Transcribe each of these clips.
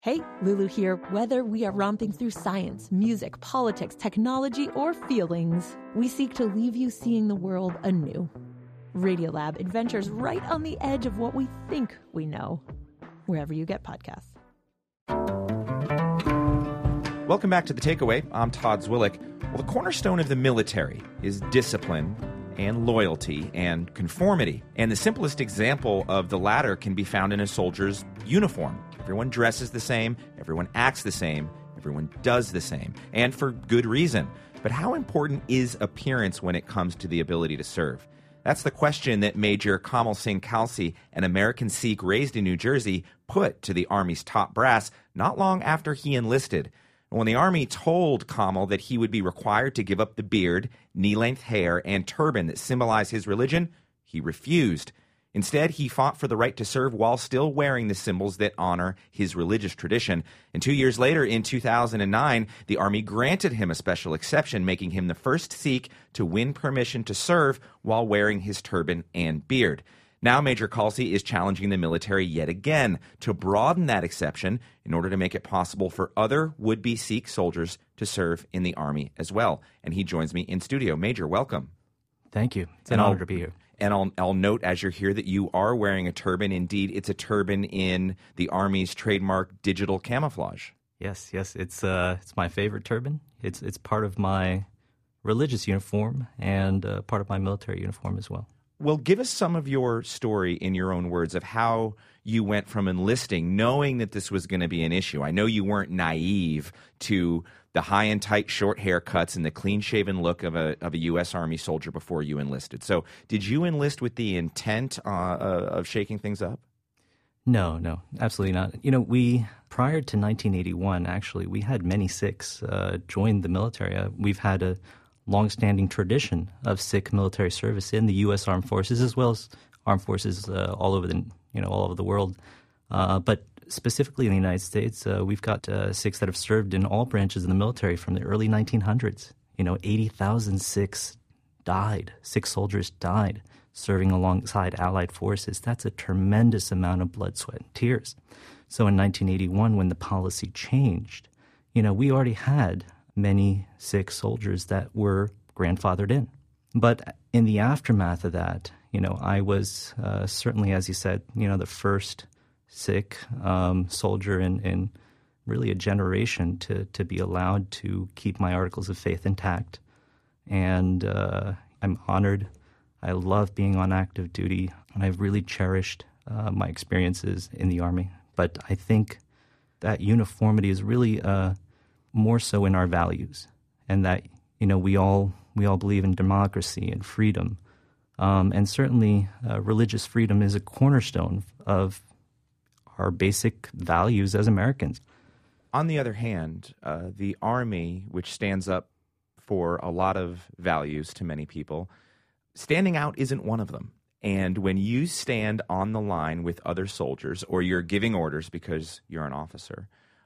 Hey, Lulu here. Whether we are romping through science, music, politics, technology, or feelings, we seek to leave you seeing the world anew. Radiolab adventures right on the edge of what we think we know, wherever you get podcasts. Welcome back to The Takeaway. I'm Todd Zwillich. Well, the cornerstone of the military is discipline and loyalty and conformity. And the simplest example of the latter can be found in a soldier's uniform. Everyone dresses the same, everyone acts the same, everyone does the same, and for good reason. But how important is appearance when it comes to the ability to serve? That's the question that Major Kamal Singh Khalsi, an American Sikh raised in New Jersey, put to the Army's top brass not long after he enlisted. When the Army told Kamal that he would be required to give up the beard, knee-length hair, and turban that symbolize his religion, he refused. Instead, he fought for the right to serve while still wearing the symbols that honor his religious tradition. And 2 years later, in 2009, the Army granted him a special exception, making him the first Sikh to win permission to serve while wearing his turban and beard. Now, Major Khalsi is challenging the military yet again to broaden that exception in order to make it possible for other would-be Sikh soldiers to serve in the Army as well. And he joins me in studio. Major, welcome. Thank you. It's an honor to be here. And I'll note as you're here that you are wearing a turban. Indeed, it's a turban in the Army's trademark digital camouflage. Yes. It's my favorite turban. It's part of my religious uniform and part of my military uniform as well. Well, give us some of your story in your own words of how you went from enlisting, knowing that this was going to be an issue. I know you weren't naive to the high and tight short haircuts and the clean-shaven look of a U.S. Army soldier before you enlisted. So did you enlist with the intent of shaking things up? No, absolutely not. You know, prior to 1981, actually, we had many Sikhs join the military. We've had a long-standing tradition of Sikh military service in the U.S. Armed Forces as well as armed forces all over the world. But specifically in the United States, we've got Sikhs that have served in all branches of the military from the early 1900s. 80,000 Sikhs died. Sikh soldiers died serving alongside Allied forces. That's a tremendous amount of blood, sweat, and tears. So in 1981, when the policy changed, we already had many Sikh soldiers that were grandfathered in. But in the aftermath of that, I was certainly, as you said, the first Sikh soldier in really a generation to be allowed to keep my articles of faith intact. And I'm honored. I love being on active duty, and I've really cherished my experiences in the Army. But I think that uniformity is really more so in our values, and that we all believe in democracy and freedom, and certainly religious freedom is a cornerstone of our basic values as Americans. On the other hand, the Army, which stands up for a lot of values to many people, standing out isn't one of them. And when you stand on the line with other soldiers, or you're giving orders because you're an officer,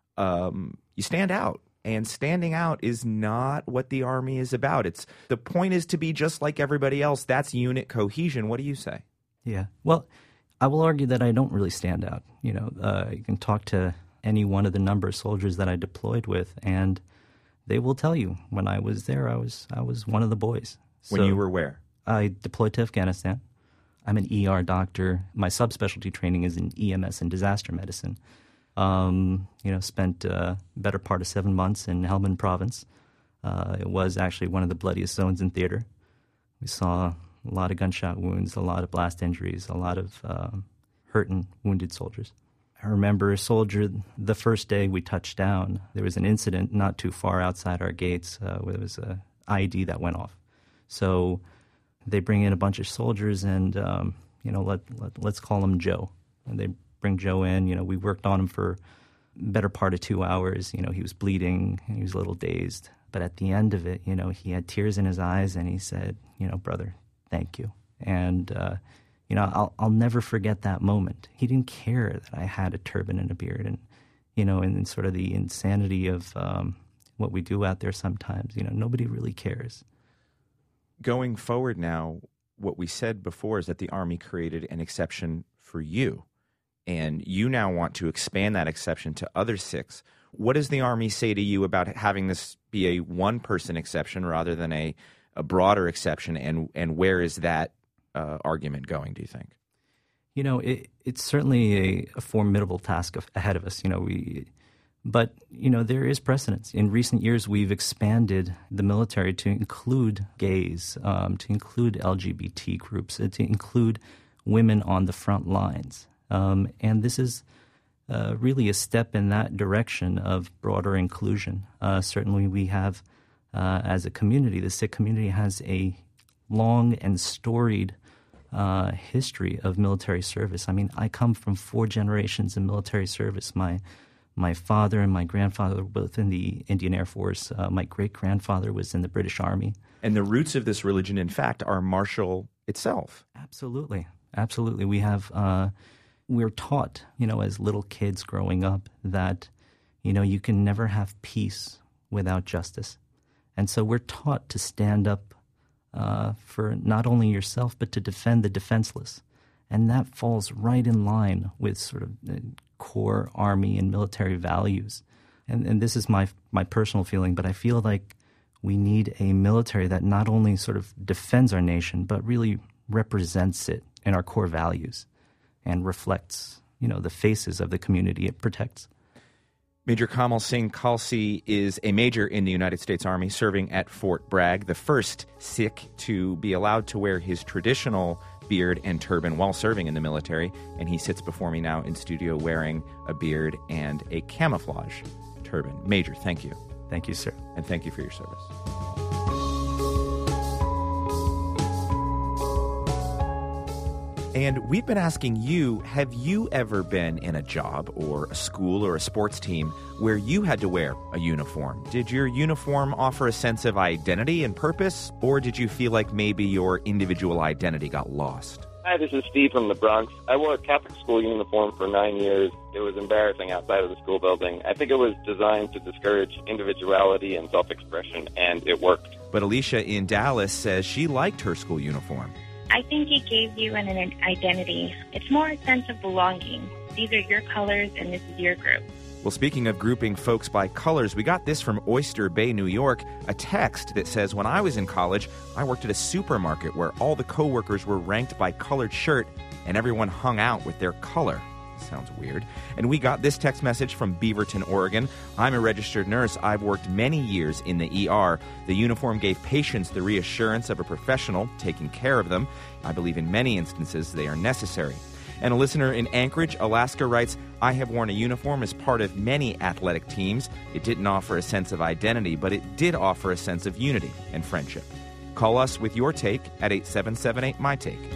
you stand out. And standing out is not what the Army is about. The point is to be just like everybody else. That's unit cohesion. What do you say? Yeah. Well, I will argue that I don't really stand out. You can talk to any one of the number of soldiers that I deployed with, and they will tell you when I was there, I was one of the boys. When you were where? I deployed to Afghanistan. I'm an ER doctor. My subspecialty training is in EMS and disaster medicine. Spent better part of 7 months in Helmand province. It was actually one of the bloodiest zones in theater. We saw a lot of gunshot wounds, a lot of blast injuries, a lot of hurt and wounded soldiers. I remember a soldier, the first day we touched down, there was an incident not too far outside our gates where there was an IED that went off. So they bring in a bunch of soldiers and, let's call him Joe. And they bring Joe in. We worked on him for better part of 2 hours. He was bleeding, he was a little dazed. But at the end of it, he had tears in his eyes and he said, brother, thank you. And, I'll never forget that moment. He didn't care that I had a turban and a beard and, and sort of the insanity of what we do out there sometimes. Nobody really cares. Going forward now, what we said before is that the Army created an exception for you. and you now want to expand that exception to other Sikhs. What does the Army say to you about having this be a one-person exception rather than a broader exception, and where is that argument going, do you think? You know, it's certainly a formidable task ahead of us. But there is precedence. In recent years, we've expanded the military to include gays, to include LGBT groups, to include women on the front lines. And this is really a step in that direction of broader inclusion. Certainly we have, as a community, the Sikh community has a long and storied history of military service. I mean, I come from 4 generations in military service. My father and my grandfather were both in the Indian Air Force. My great-grandfather was in the British Army. And the roots of this religion, in fact, are martial itself. Absolutely. Absolutely. We're taught, as little kids growing up that, you can never have peace without justice. And so we're taught to stand up for not only yourself, but to defend the defenseless. And that falls right in line with sort of core Army and military values. And this is my personal feeling, but I feel like we need a military that not only sort of defends our nation, but really represents it in our core values and reflects, the faces of the community it protects. Major Kamal Singh Khalsi is a major in the United States Army serving at Fort Bragg, the first Sikh to be allowed to wear his traditional beard and turban while serving in the military. And he sits before me now in studio wearing a beard and a camouflage turban. Major, thank you. Thank you, sir. And thank you for your service. And we've been asking you, have you ever been in a job or a school or a sports team where you had to wear a uniform? Did your uniform offer a sense of identity and purpose, or did you feel like maybe your individual identity got lost? Hi, this is Steve from the Bronx. I wore a Catholic school uniform for 9 years. It was embarrassing outside of the school building. I think it was designed to discourage individuality and self-expression, and it worked. But Alicia in Dallas says she liked her school uniform. I think it gave you an identity. It's more a sense of belonging. These are your colors, and this is your group. Well, speaking of grouping folks by colors, we got this from Oyster Bay, New York, a text that says, when I was in college, I worked at a supermarket where all the coworkers were ranked by colored shirt, and everyone hung out with their color. Sounds weird. And we got this text message from Beaverton, Oregon. I'm a registered nurse. I've worked many years in the ER. The uniform gave patients the reassurance of a professional taking care of them. I believe in many instances they are necessary. And a listener in Anchorage, Alaska writes, I have worn a uniform as part of many athletic teams. It didn't offer a sense of identity, but it did offer a sense of unity and friendship. Call us with your take at 8778-MY-TAKE.